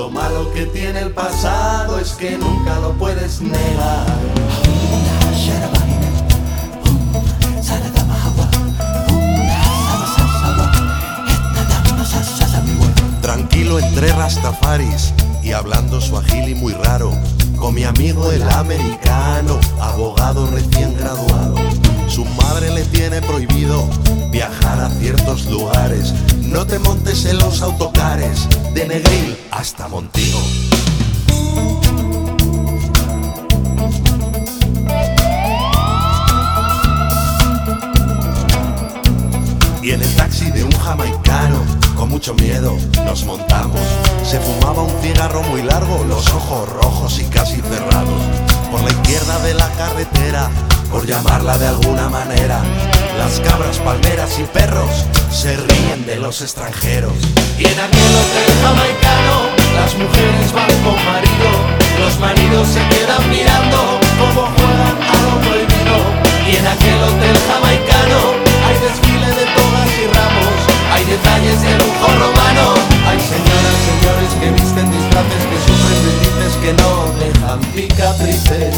Lo malo que tiene el pasado es que nunca lo puedes negar. Tranquilo entre rastafaris y hablando suajili muy raro, con mi amigo el americano, abogado recién graduado. Su madre le tiene prohibido viajar a ciertos lugares. No te montes en los autocares de Negril hasta Montijo. Y en el taxi de un jamaicano, con mucho miedo, nos montamos. Se fumaba un cigarro muy largo, los ojos rojos y casi cerrados. Por la izquierda de la carretera, por llamarla de alguna manera, las cabras, palmeras y perros se ríen de los extranjeros. Y en aquel hotel jamaicano, las mujeres van con marido, los maridos se quedan mirando cómo juegan a lo prohibido. Y en aquel hotel jamaicano hay desfile de togas y ramos, hay detalles de lujo romano, hay señoras, señores que visten disfraces, que sufren deslices que no dejan cicatrices.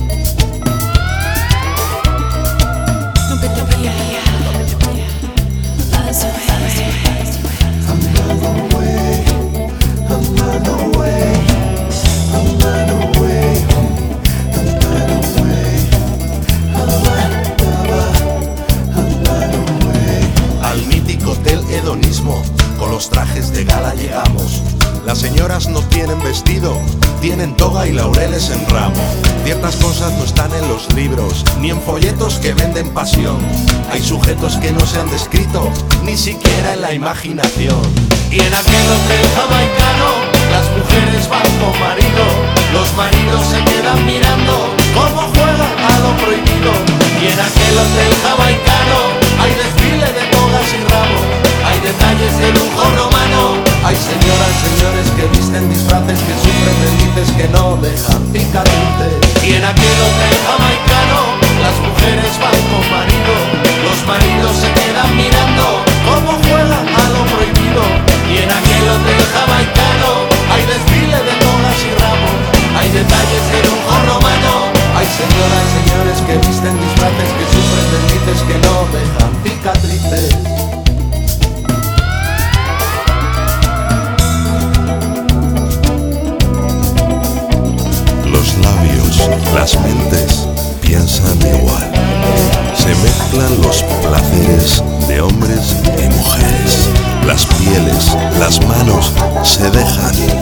Al mítico hotel hedonismo, con los trajes de gala llegamos. Las señoras no tienen vestido, tienen toga y laureles en ramo. Ciertas cosas no están en los libros, ni en folletos que venden pasión. Hay sujetos que no se han descrito, ni siquiera en la imaginación. Y en aquel hotel jamaicano, las mujeres van con marido, los maridos se quedan mirando cómo juegan a lo prohibido. Y en aquel hotel jamaicano hay desfile de togas y ramos, hay detalles de lujo romano, hay señoras, señores que visten disfraces, que sufren deslices que no dejan cicatrices. Y en aquel hotel jamaicano, las mujeres van con marido, los maridos se quedan mirando cómo juegan a lo prohibido. Y en aquel hotel jamaicano hay desfile de togas y ramos, hay detalles de lujo romano, hay señoras, señores que visten disfraces, que sufren deslices que no dejan cicatrices. Los labios, las mentes piensan igual. Se mezclan los placeres de hombres y mujeres. Las pieles, las manos se dejan